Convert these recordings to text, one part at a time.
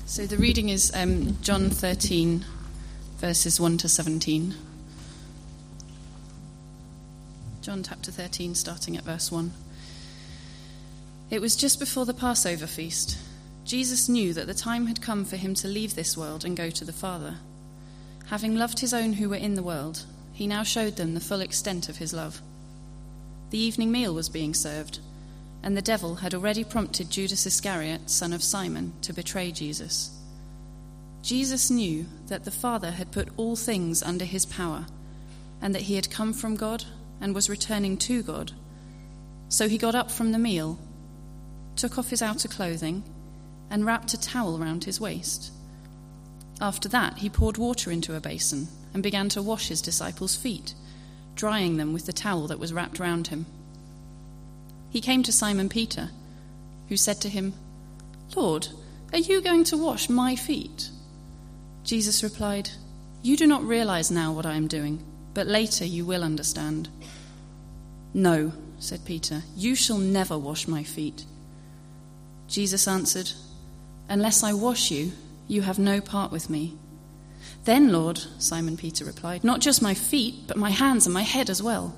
So the reading is John 13, verses 1 to 17. John chapter 13, starting at verse 1. It was just before the Passover feast. Jesus knew that the time had come for him to leave this world and go to the Father. Having loved his own who were in the world, he now showed them the full extent of his love. The evening meal was being served, and the devil had already prompted Judas Iscariot, son of Simon, to betray Jesus. Jesus knew that the Father had put all things under his power, and that he had come from God and was returning to God. So he got up from the meal, took off his outer clothing, and wrapped a towel round his waist. After that, he poured water into a basin and began to wash his disciples' feet, drying them with the towel that was wrapped round him. He came to Simon Peter, who said to him, "Lord, are you going to wash my feet?" Jesus replied, "You do not realize now what I am doing, but later you will understand." "No," said Peter, "you shall never wash my feet." Jesus answered, "Unless I wash you, you have no part with me." "Then, Lord," Simon Peter replied, "not just my feet, but my hands and my head as well."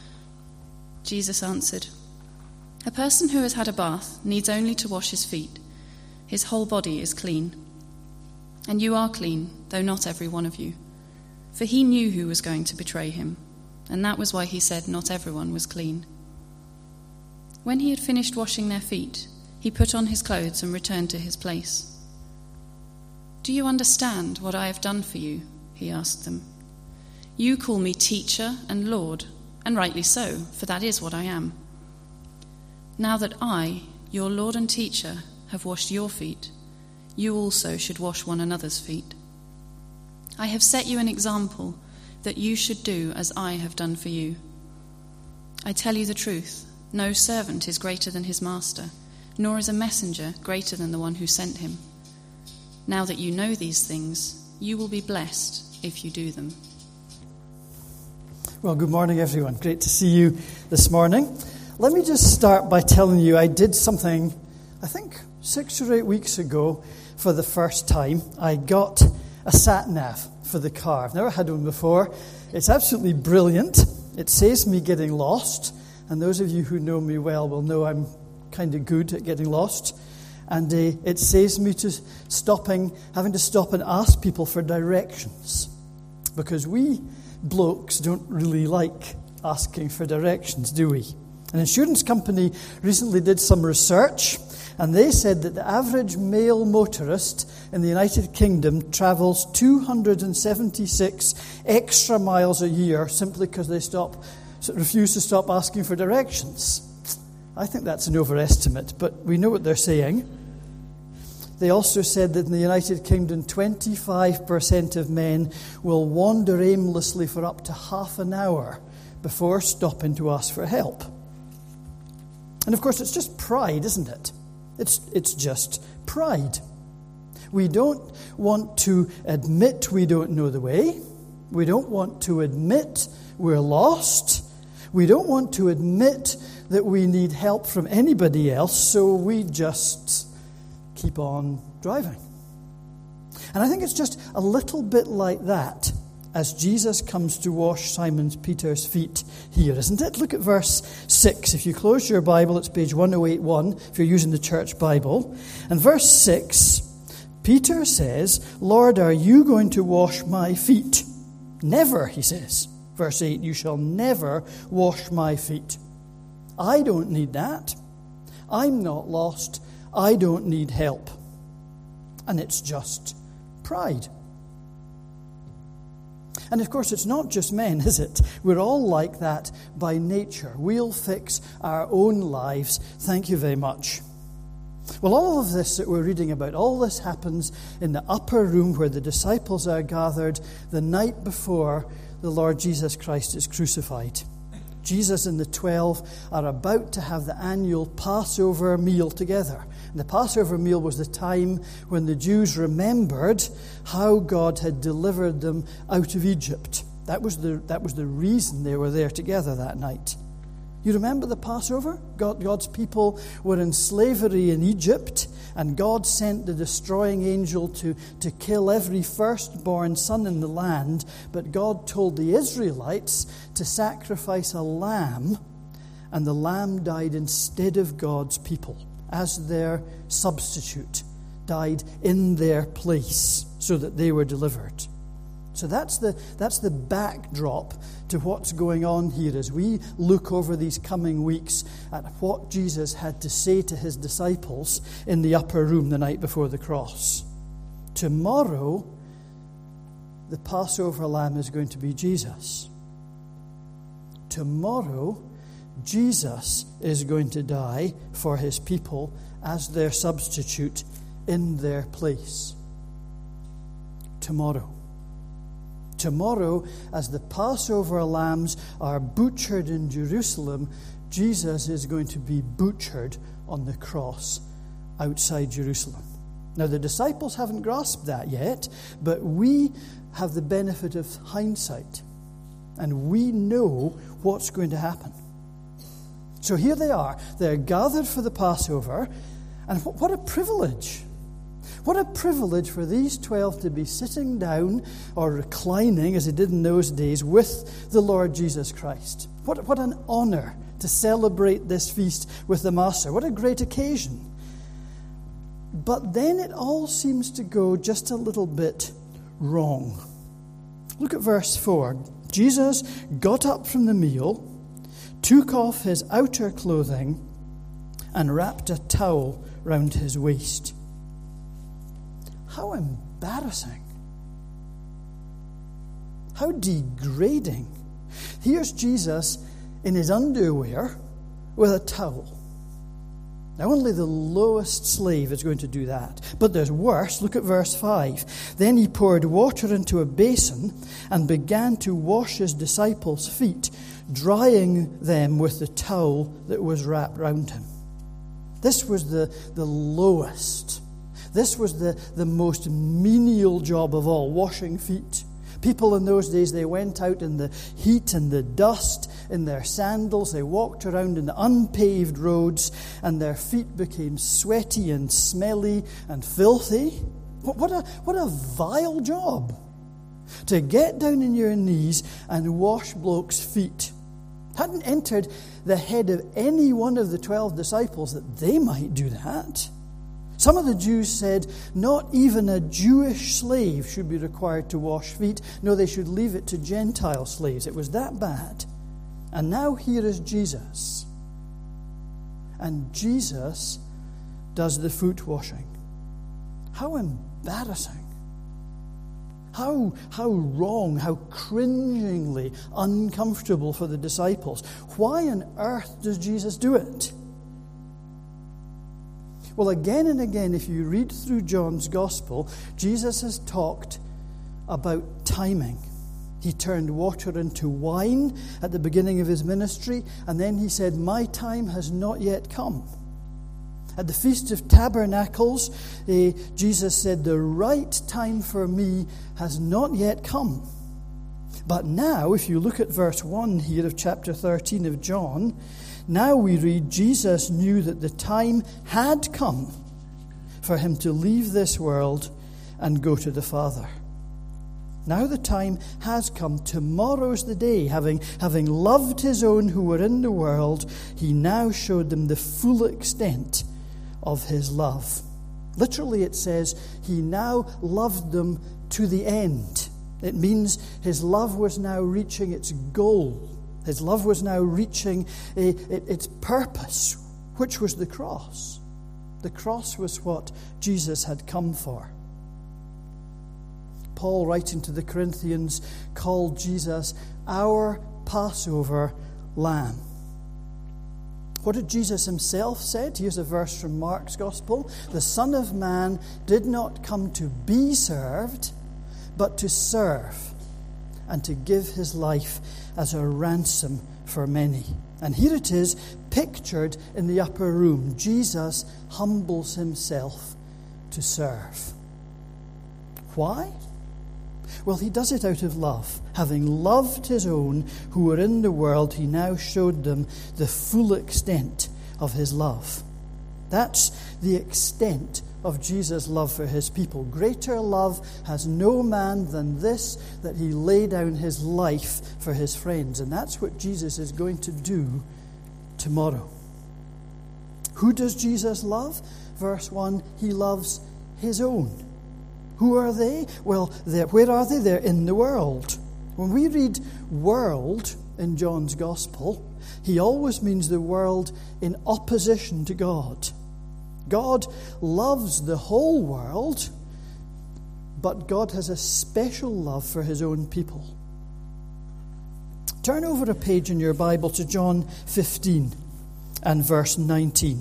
Jesus answered, "A person who has had a bath needs only to wash his feet. His whole body is clean. And you are clean, though not every one of you." For he knew who was going to betray him, and that was why he said not everyone was clean. When he had finished washing their feet, he put on his clothes and returned to his place. "Do you understand what I have done for you?" he asked them. "You call me teacher and Lord, and rightly so, for that is what I am. Now that I, your Lord and teacher, have washed your feet, you also should wash one another's feet. I have set you an example that you should do as I have done for you. I tell you the truth, no servant is greater than his master, nor is a messenger greater than the one who sent him. Now that you know these things, you will be blessed if you do them." Well, good morning, everyone. Great to see you this morning. Let me just start by telling you I did something, I think 6 or 8 weeks ago for the first time. I got a sat-nav for the car. I've never had one before. It's absolutely brilliant. It saves me getting lost, and those of you who know me well will know I'm kind of good at getting lost. And it saves me having to stop and ask people for directions, because we blokes don't really like asking for directions, do we? An insurance company recently did some research, and they said that the average male motorist in the United Kingdom travels 276 extra miles a year simply because they refuse to stop asking for directions. I think that's an overestimate, but we know what they're saying. They also said that in the United Kingdom, 25% of men will wander aimlessly for up to half an hour before stopping to ask for help. And of course, it's just pride, isn't it? It's just pride. We don't want to admit we don't know the way. We don't want to admit we're lost. We don't want to admit that we need help from anybody else, so we just keep on driving. And I think it's just a little bit like that as Jesus comes to wash Simon Peter's feet here, isn't it? Look at verse 6. If you close your Bible, it's page 1081 if you're using the church Bible. And verse 6, Peter says, "Lord, are you going to wash my feet?" "Never," he says. Verse 8, "You shall never wash my feet." I don't need that. I'm not lost. I don't need help. And it's just pride. And of course, it's not just men, is it? We're all like that by nature. We'll fix our own lives. Thank you very much. Well, all of this that we're reading about, all this happens in the upper room where the disciples are gathered the night before the Lord Jesus Christ is crucified. Jesus and the 12 are about to have the annual Passover meal together. And the Passover meal was the time when the Jews remembered how God had delivered them out of Egypt. That was the reason they were there together that night. You remember the Passover? God's people were in slavery in Egypt, and God sent the destroying angel to kill every firstborn son in the land. But God told the Israelites to sacrifice a lamb, and the lamb died instead of God's people as their substitute, died in their place so that they were delivered. So that's the backdrop to what's going on here as we look over these coming weeks at what Jesus had to say to his disciples in the upper room the night before the cross. Tomorrow, the Passover lamb is going to be Jesus. Tomorrow, Jesus is going to die for his people as their substitute in their place. Tomorrow, as the Passover lambs are butchered in Jerusalem, Jesus is going to be butchered on the cross outside Jerusalem. Now, the disciples haven't grasped that yet, but we have the benefit of hindsight, and we know what's going to happen. So here they are. They're gathered for the Passover, and what a privilege. What a privilege for these 12 to be sitting down or reclining, as they did in those days, with the Lord Jesus Christ. What an honor to celebrate this feast with the Master. What a great occasion. But then it all seems to go just a little bit wrong. Look at verse 4. Jesus got up from the meal, took off his outer clothing, and wrapped a towel round his waist. How embarrassing. How degrading. Here's Jesus in his underwear with a towel. Now, only the lowest slave is going to do that. But there's worse. Look at verse 5. Then he poured water into a basin and began to wash his disciples' feet, drying them with the towel that was wrapped round him. This was the lowest. This was the most menial job of all, washing feet. People in those days, they went out in the heat and the dust in their sandals. They walked around in the unpaved roads, and their feet became sweaty and smelly and filthy. What a vile job, to get down on your knees and wash blokes' feet. Hadn't entered the head of any one of the 12 disciples that they might do that. Some of the Jews said not even a Jewish slave should be required to wash feet. No, they should leave it to Gentile slaves. It was that bad. And now here is Jesus. And Jesus does the foot washing. How embarrassing. How wrong, how cringingly uncomfortable for the disciples. Why on earth does Jesus do it? Well, again and again, if you read through John's Gospel, Jesus has talked about timing. He turned water into wine at the beginning of his ministry, and then he said, "My time has not yet come." At the Feast of Tabernacles, Jesus said, "The right time for me has not yet come." But now, if you look at verse 1 here of chapter 13 of John, now we read, Jesus knew that the time had come for him to leave this world and go to the Father. Now the time has come. Tomorrow's the day. Having loved his own who were in the world, he now showed them the full extent of his love. Literally it says, he now loved them to the end. It means his love was now reaching its goal. His love was now reaching its purpose, which was the cross. The cross was what Jesus had come for. Paul, writing to the Corinthians, called Jesus our Passover lamb. What did Jesus himself said? Here's a verse from Mark's Gospel. The Son of Man did not come to be served, but to serve, and to give his life as a ransom for many. And here it is, pictured in the upper room. Jesus humbles himself to serve. Why? Well, he does it out of love. Having loved his own who were in the world, he now showed them the full extent of his love. That's the extent of Jesus' love for his people. Greater love has no man than this, that he lay down his life for his friends. And that's what Jesus is going to do tomorrow. Who does Jesus love? Verse 1, he loves his own. Who are they? Well, where are they? They're in the world. When we read world in John's Gospel, he always means the world in opposition to God. God loves the whole world, but God has a special love for his own people. Turn over a page in your Bible to John 15 and verse 19.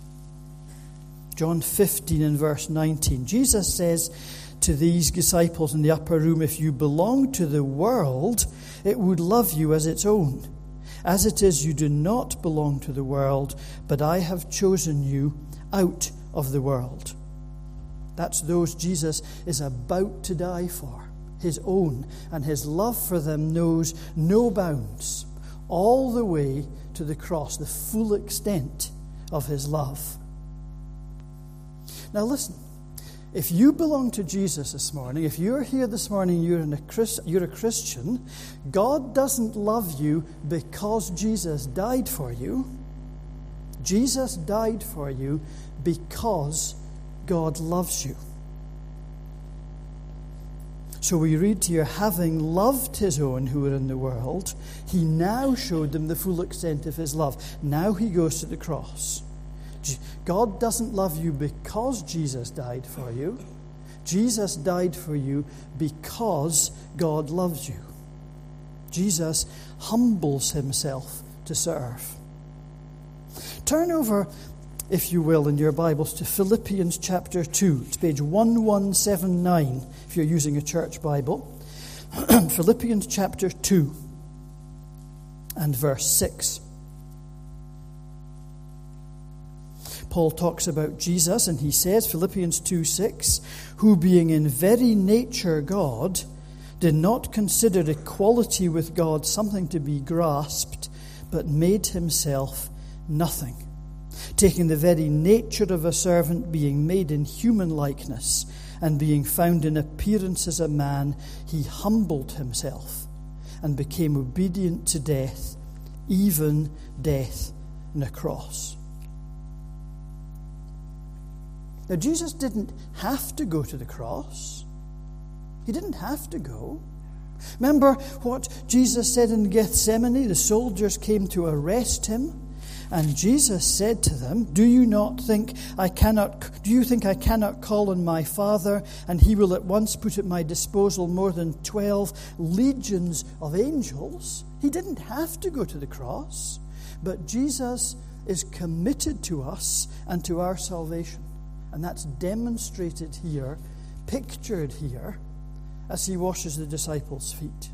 John 15 and verse 19. Jesus says to these disciples in the upper room, if you belong to the world, it would love you as its own. As it is, you do not belong to the world, but I have chosen you out of the world. That's those Jesus is about to die for, his own, and his love for them knows no bounds, all the way to the cross, the full extent of his love. Now listen, if you belong to Jesus this morning, if you're here this morning, you're a Christian, God doesn't love you because Jesus died for you. Jesus died for you because God loves you. So we read here, having loved his own who were in the world, he now showed them the full extent of his love. Now he goes to the cross. God doesn't love you because Jesus died for you. Jesus died for you because God loves you. Jesus humbles himself to serve. Turn over, if you will, in your Bibles to Philippians chapter 2. It's page 1179 if you're using a church Bible. Philippians chapter 2 and verse 6. Paul talks about Jesus and he says, Philippians 2:6, who being in very nature God, did not consider equality with God something to be grasped, but made himself nothing, taking the very nature of a servant, being made in human likeness, and being found in appearance as a man, he humbled himself and became obedient to death, even death on a cross. Now, Jesus didn't have to go to the cross. He didn't have to go. Remember what Jesus said in Gethsemane? The soldiers came to arrest him. And Jesus said to them, do you think I cannot call on my Father, and he will at once put at my disposal more than 12 legions of angels? He didn't have to go to the cross, but Jesus is committed to us and to our salvation. And that's demonstrated here, pictured here, as he washes the disciples' feet.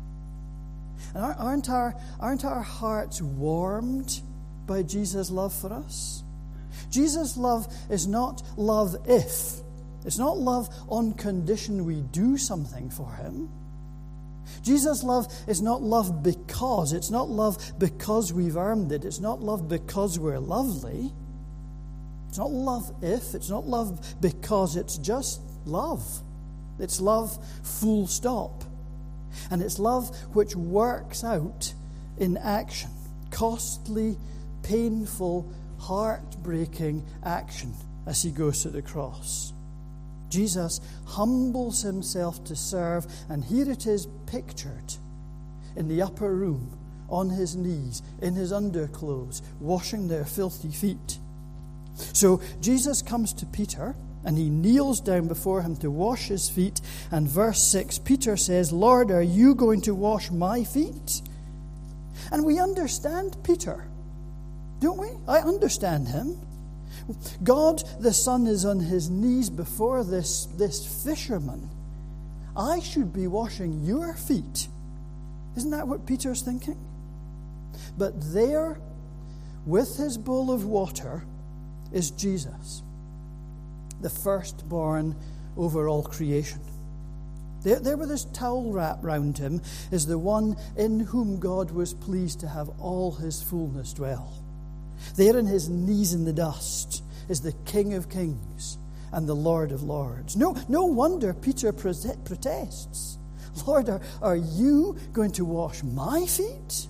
And aren't our hearts warmed by Jesus' love for us? Jesus' love is not love if. It's not love on condition we do something for him. Jesus' love is not love because. It's not love because we've earned it. It's not love because we're lovely. It's not love if. It's not love because. It's just love. It's love full stop. And it's love which works out in action. Costly, painful, heartbreaking action as he goes to the cross. Jesus humbles himself to serve, and here it is pictured in the upper room, on his knees, in his underclothes, washing their filthy feet. So Jesus comes to Peter, and he kneels down before him to wash his feet, and verse 6, Peter says, Lord, are you going to wash my feet? And we understand Peter, don't we? I understand him. God the Son is on his knees before this fisherman. I should be washing your feet. Isn't that what Peter's thinking? But there, with his bowl of water, is Jesus, the firstborn over all creation. There with his towel wrapped round him is the one in whom God was pleased to have all his fullness dwell. There on his knees in the dust is the King of Kings and the Lord of Lords. No wonder Peter protests. Lord, are you going to wash my feet?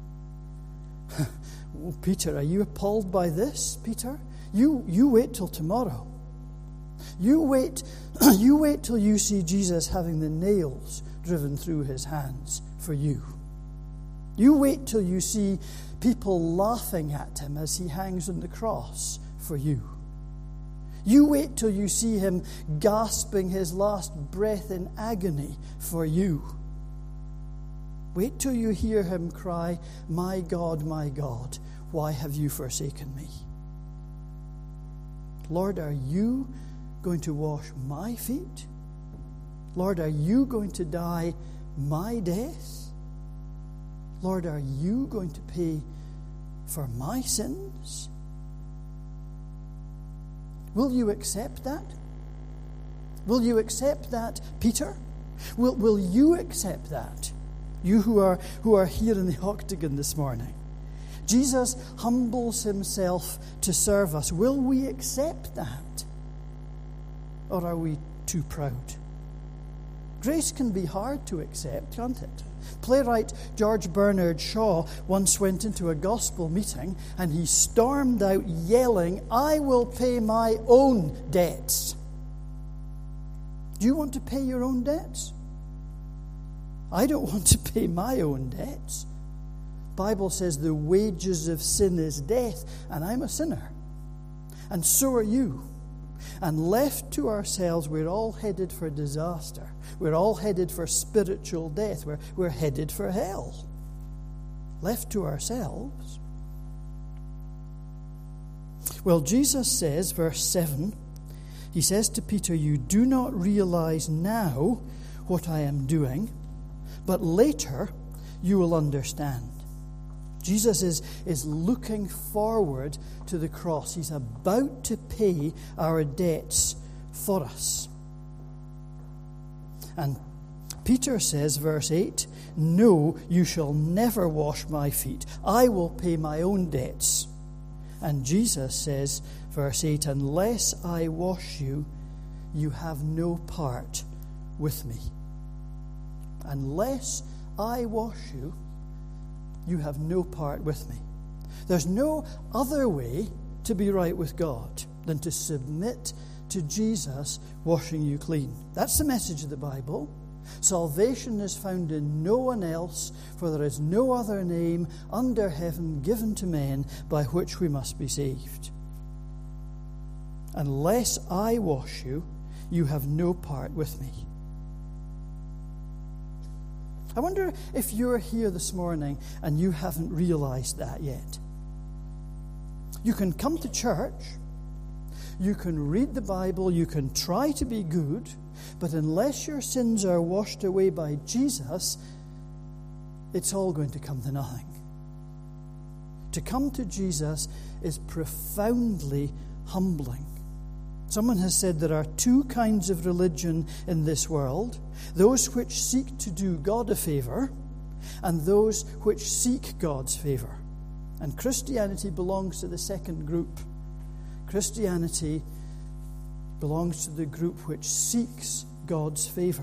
Oh, Peter, are you appalled by this, Peter? You wait till tomorrow. You wait till you see Jesus having the nails driven through his hands for you. You wait till you see people laughing at him as he hangs on the cross for you. You wait till you see him gasping his last breath in agony for you. Wait till you hear him cry, my God, why have you forsaken me? Lord, are you going to wash my feet? Lord, are you going to die my death? Lord, are you going to pay for my sins? Will you accept that? Will you accept that, Peter? Will you accept that? You who are here in the octagon this morning. Jesus humbles himself to serve us. Will we accept that? Or are we too proud? Grace can be hard to accept, can't it? Playwright George Bernard Shaw once went into a gospel meeting and he stormed out yelling, I will pay my own debts. Do you want to pay your own debts? I don't want to pay my own debts. The Bible says the wages of sin is death, and I'm a sinner. And so are you. And left to ourselves, we're all headed for disaster. We're all headed for spiritual death. We're headed for hell. Left to ourselves. Well, Jesus says, verse 7, he says to Peter, you do not realize now what I am doing, but later you will understand. Jesus is looking forward to the cross. He's about to pay our debts for us. And Peter says, verse 8, no, you shall never wash my feet. I will pay my own debts. And Jesus says, verse 8, unless I wash you, you have no part with me. Unless I wash you, you have no part with me. There's no other way to be right with God than to submit to Jesus washing you clean. That's the message of the Bible. Salvation is found in no one else, for there is no other name under heaven given to men by which we must be saved. Unless I wash you, you have no part with me. I wonder if you're here this morning and you haven't realized that yet. You can come to church, you can read the Bible, you can try to be good, but unless your sins are washed away by Jesus, it's all going to come to nothing. To come to Jesus is profoundly humbling. Someone has said there are two kinds of religion in this world: those which seek to do God a favor and those which seek God's favor. And Christianity belongs to the second group. Christianity belongs to the group which seeks God's favor.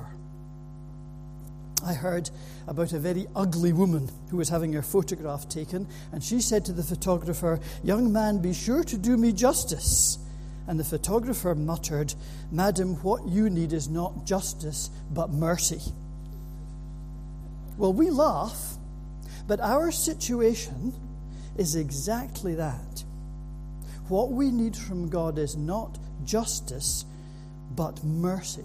I heard about a very ugly woman who was having her photograph taken, and she said to the photographer, "Young man, be sure to do me justice." And the photographer muttered, "Madam, what you need is not justice, but mercy." Well, we laugh, but our situation is exactly that. What we need from God is not justice, but mercy.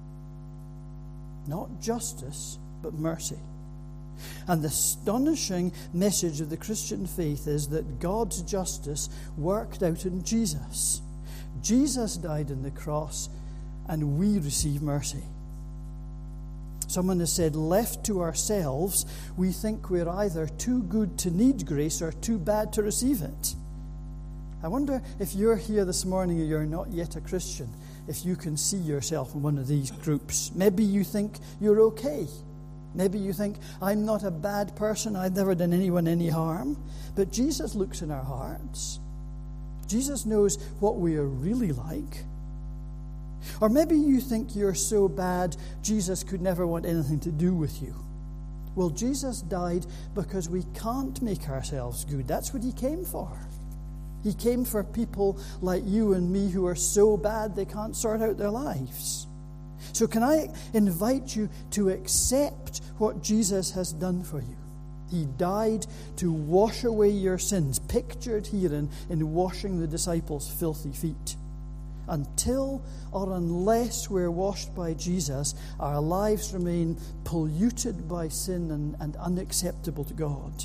Not justice, but mercy. And the astonishing message of the Christian faith is that God's justice worked out in Jesus. Jesus died on the cross, and we receive mercy. Someone has said, left to ourselves, we think we're either too good to need grace or too bad to receive it. I wonder if you're here this morning and you're not yet a Christian, if you can see yourself in one of these groups. Maybe you think you're okay. Maybe you think, I'm not a bad person, I've never done anyone any harm. But Jesus looks in our hearts. Jesus knows what we are really like. Or maybe you think you're so bad, Jesus could never want anything to do with you. Well, Jesus died because we can't make ourselves good. That's what he came for. He came for people like you and me who are so bad they can't sort out their lives. So can I invite you to accept what Jesus has done for you? He died to wash away your sins, pictured here in washing the disciples' filthy feet. Until or unless we're washed by Jesus, our lives remain polluted by sin and unacceptable to God.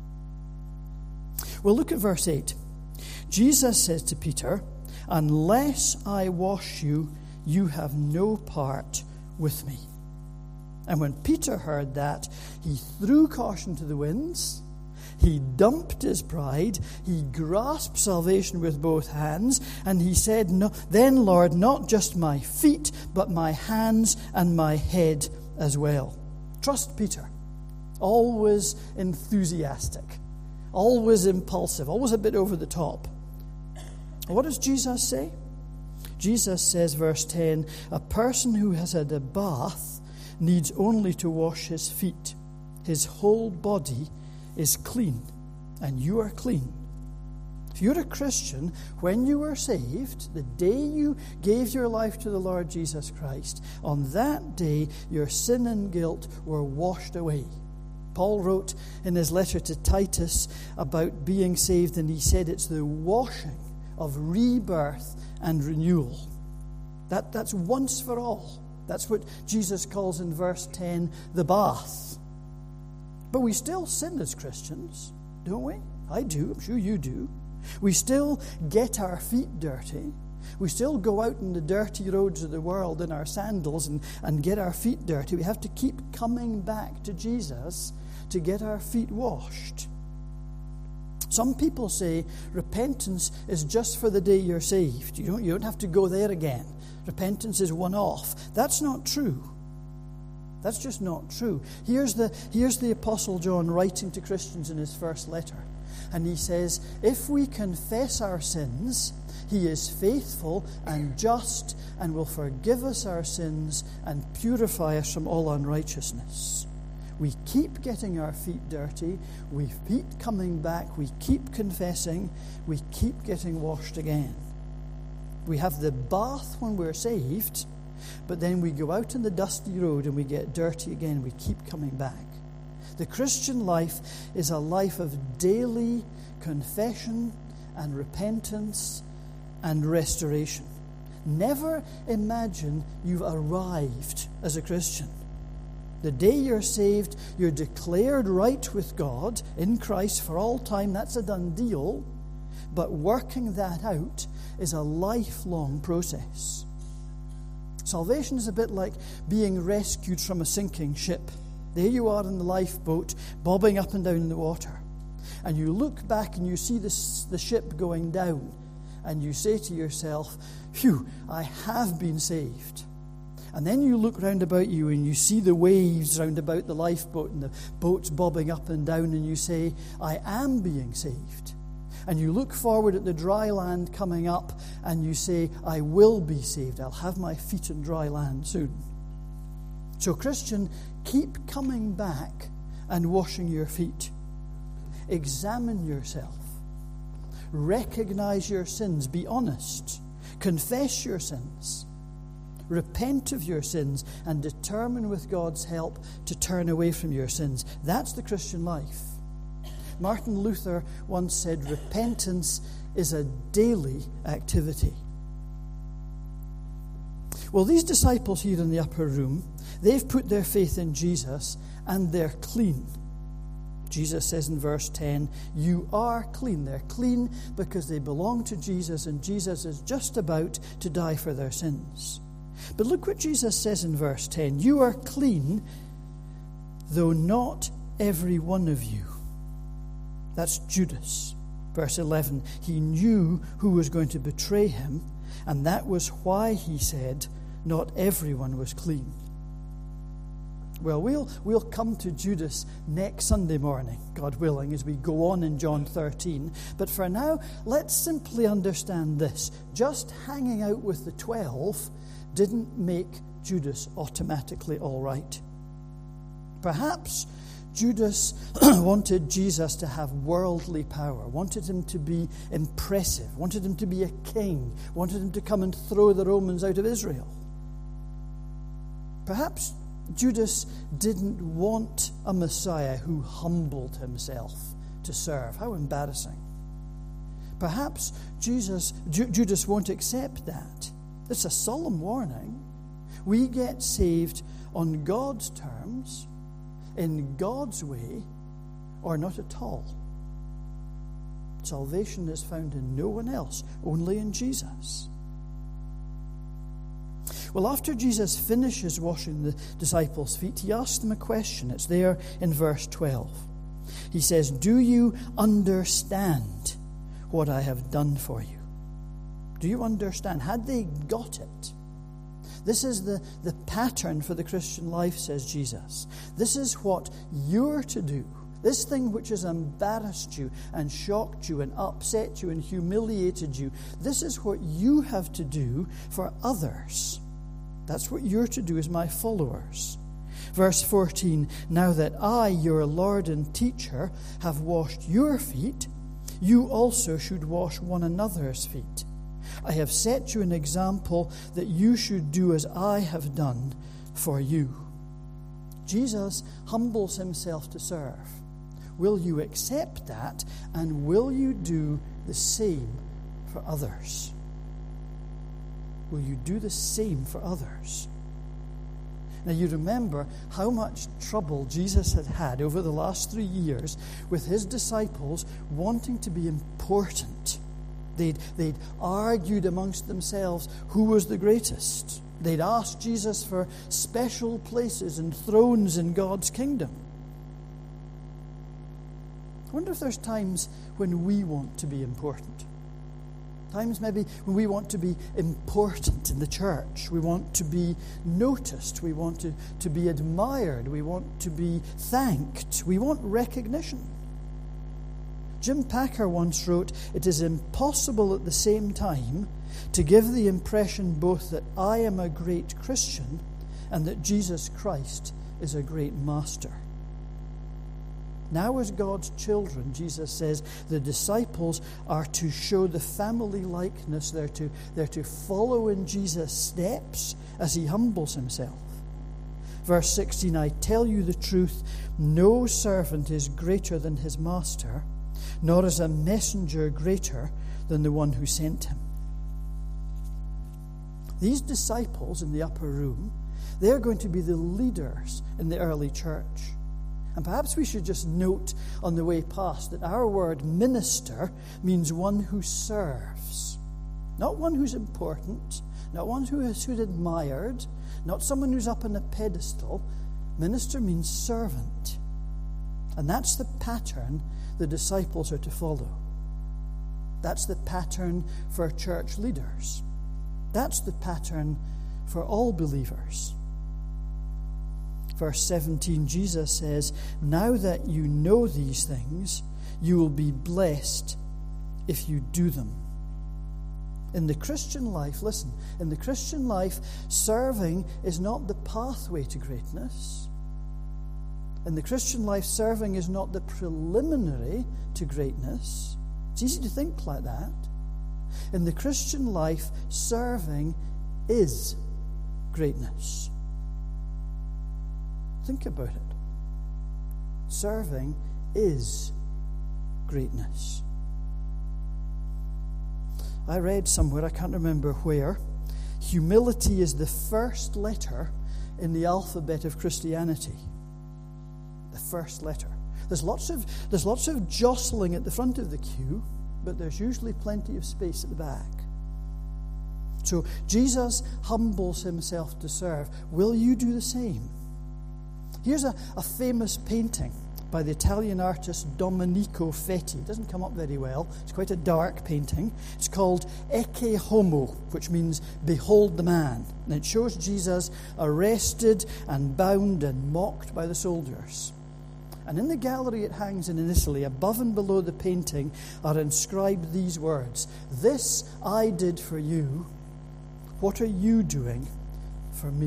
Well, look at verse 8. Jesus says to Peter, unless I wash you, you have no part with me. And when Peter heard that, he threw caution to the winds. He dumped his pride. He grasped salvation with both hands. And he said, no, then, Lord, not just my feet, but my hands and my head as well. Trust Peter. Always enthusiastic. Always impulsive. Always a bit over the top. What does Jesus say? Jesus says, verse 10, a person who has had a bath needs only to wash his feet. His whole body is clean, and you are clean. If you're a Christian, when you were saved, the day you gave your life to the Lord Jesus Christ, on that day your sin and guilt were washed away. Paul wrote in his letter to Titus about being saved, and he said it's the washing of rebirth and renewal. That's once for all. That's what Jesus calls in verse 10 the bath. But we still sin as Christians, don't we? I do. I'm sure you do. We still get our feet dirty. We still go out in the dirty roads of the world in our sandals and get our feet dirty. We have to keep coming back to Jesus to get our feet washed. Some people say repentance is just for the day you're saved. You don't have to go there again. Repentance is one-off. That's not true. That's just not true. Here's the Apostle John writing to Christians in his first letter. And he says, if we confess our sins, he is faithful and just and will forgive us our sins and purify us from all unrighteousness. We keep getting our feet dirty. We keep coming back. We keep confessing. We keep getting washed again. We have the bath when we're saved, but then we go out in the dusty road and we get dirty again. We keep coming back. The Christian life is a life of daily confession and repentance and restoration. Never imagine you've arrived as a Christian. The day you're saved, you're declared right with God in Christ for all time. That's a done deal. But working that out is a lifelong process. Salvation is a bit like being rescued from a sinking ship. There you are in the lifeboat, bobbing up and down in the water. And you look back and you see the ship going down. And you say to yourself, phew, I have been saved. And then you look round about you and you see the waves round about the lifeboat and the boat's bobbing up and down, and you say, I am being saved. And you look forward at the dry land coming up and you say, I will be saved. I'll have my feet in dry land soon. So, Christian, keep coming back and washing your feet. Examine yourself. Recognize your sins. Be honest. Confess your sins. Repent of your sins and determine with God's help to turn away from your sins. That's the Christian life. Martin Luther once said, repentance is a daily activity. Well, these disciples here in the upper room, they've put their faith in Jesus and they're clean. Jesus says in verse 10, you are clean. They're clean because they belong to Jesus, and Jesus is just about to die for their sins. But look what Jesus says in verse 10. You are clean, though not every one of you. That's Judas. Verse 11, he knew who was going to betray him, And that was why he said, not everyone was clean. Well, we'll come to Judas next Sunday morning, God willing, as we go on in John 13. But for now, let's simply understand this. Just hanging out with the 12 didn't make Judas automatically all right. Perhaps Judas wanted Jesus to have worldly power, wanted him to be impressive, wanted him to be a king, wanted him to come and throw the Romans out of Israel. Perhaps Judas didn't want a Messiah who humbled himself to serve. How embarrassing. Perhaps Judas won't accept that. It's a solemn warning. We get saved on God's terms, in God's way, or not at all. Salvation is found in no one else, only in Jesus. Well, after Jesus finishes washing the disciples' feet, he asks them a question. It's there in verse 12. He says, "Do you understand what I have done for you?" Do you understand? Had they got it? This is the pattern for the Christian life, says Jesus. This is what you're to do. This thing which has embarrassed you and shocked you and upset you and humiliated you, this is what you have to do for others. That's what you're to do as my followers. Verse 14, "Now that I, your Lord and teacher, have washed your feet, you also should wash one another's feet. I have set you an example that you should do as I have done for you." Jesus humbles himself to serve. Will you accept that, and will you do the same for others? Will you do the same for others? Now, you remember how much trouble Jesus had had over the last 3 years with his disciples wanting to be important. They'd argued amongst themselves who was the greatest. They'd asked Jesus for special places and thrones in God's kingdom. I wonder if there's times when we want to be important. Times maybe when we want to be important in the church. We want to be noticed. We want to be admired. We want to be thanked. We want recognition. Jim Packer once wrote, "It is impossible at the same time to give the impression both that I am a great Christian and that Jesus Christ is a great master." Now, as God's children, Jesus says, the disciples are to show the family likeness. They're to follow in Jesus' steps as he humbles himself. Verse 16, "I tell you the truth, no servant is greater than his master, nor is a messenger greater than the one who sent him." These disciples in the upper room, they're going to be the leaders in the early church. And perhaps we should just note on the way past that our word minister means one who serves. Not one who's important, not one who's admired, not someone who's up on a pedestal. Minister means servant. And that's the pattern the disciples are to follow. That's the pattern for church leaders. That's the pattern for all believers. Verse 17, Jesus says, "Now that you know these things, you will be blessed if you do them." In the Christian life, listen, in the Christian life, serving is not the pathway to greatness. In the Christian life, serving is not the preliminary to greatness. It's easy to think like that. In the Christian life, serving is greatness. Think about it. Serving is greatness. I read somewhere, I can't remember where, humility is the first letter in the alphabet of Christianity. The first letter. There's lots of jostling at the front of the queue, but there's usually plenty of space at the back. So Jesus humbles himself to serve. Will you do the same? Here's a famous painting by the Italian artist Domenico Fetti. It doesn't come up very well. It's quite a dark painting. It's called Ecce Homo, which means behold the man. And it shows Jesus arrested and bound and mocked by the soldiers. And in the gallery it hangs in Italy, above and below the painting, are inscribed these words: "This I did for you. What are you doing for me?"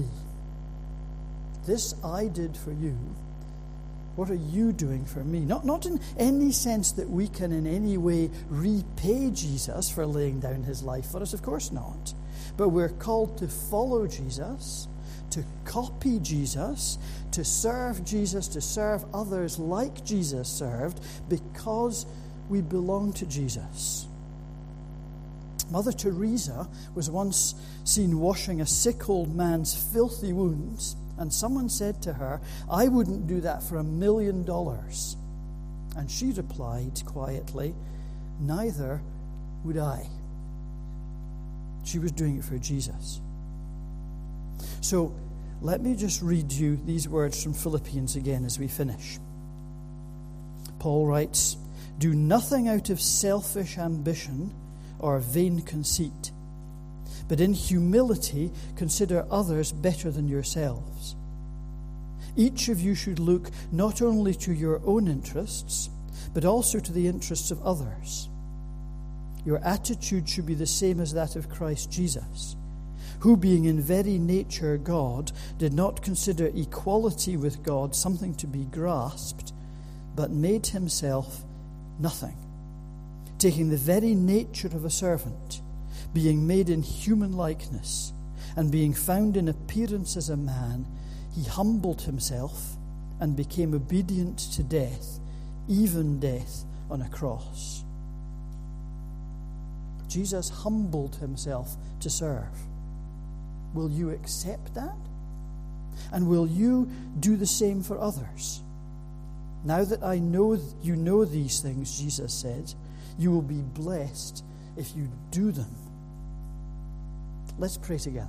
This I did for you. What are you doing for me? Not in any sense that we can in any way repay Jesus for laying down his life for us, of course not. But we're called to follow Jesus, to copy Jesus, to serve Jesus, to serve others like Jesus served, because we belong to Jesus. Mother Teresa was once seen washing a sick old man's filthy wounds, and someone said to her, "I wouldn't do that for $1 million. And she replied quietly, "Neither would I." She was doing it for Jesus. So let me just read you these words from Philippians again as we finish. Paul writes, "Do nothing out of selfish ambition or vain conceit, but in humility consider others better than yourselves. Each of you should look not only to your own interests, but also to the interests of others. Your attitude should be the same as that of Christ Jesus, who, being in very nature God, did not consider equality with God something to be grasped, but made himself nothing, taking the very nature of a servant, being made in human likeness, and being found in appearance as a man, he humbled himself and became obedient to death, even death on a cross." Jesus humbled himself to serve. Will you accept that? And will you do the same for others? "Now that I know you know these things," Jesus said, "you will be blessed if you do them." Let's pray together.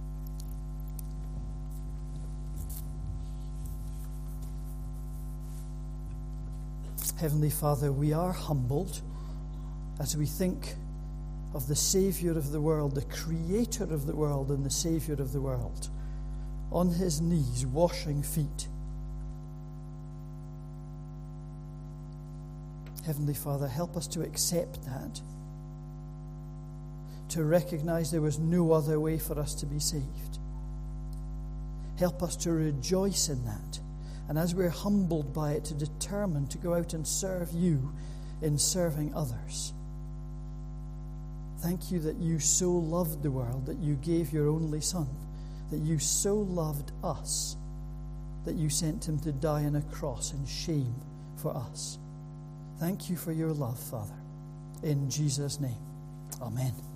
Heavenly Father, we are humbled as we think of the Saviour of the world, the Creator of the world and the Saviour of the world, on his knees washing feet. Heavenly Father, help us to accept that, to recognize there was no other way for us to be saved. Help us to rejoice in that, and as we're humbled by it, to determine to go out and serve you in serving others. Thank you that you so loved the world, that you gave your only Son, that you so loved us, that you sent him to die on a cross in shame for us. Thank you for your love, Father. In Jesus' name, amen.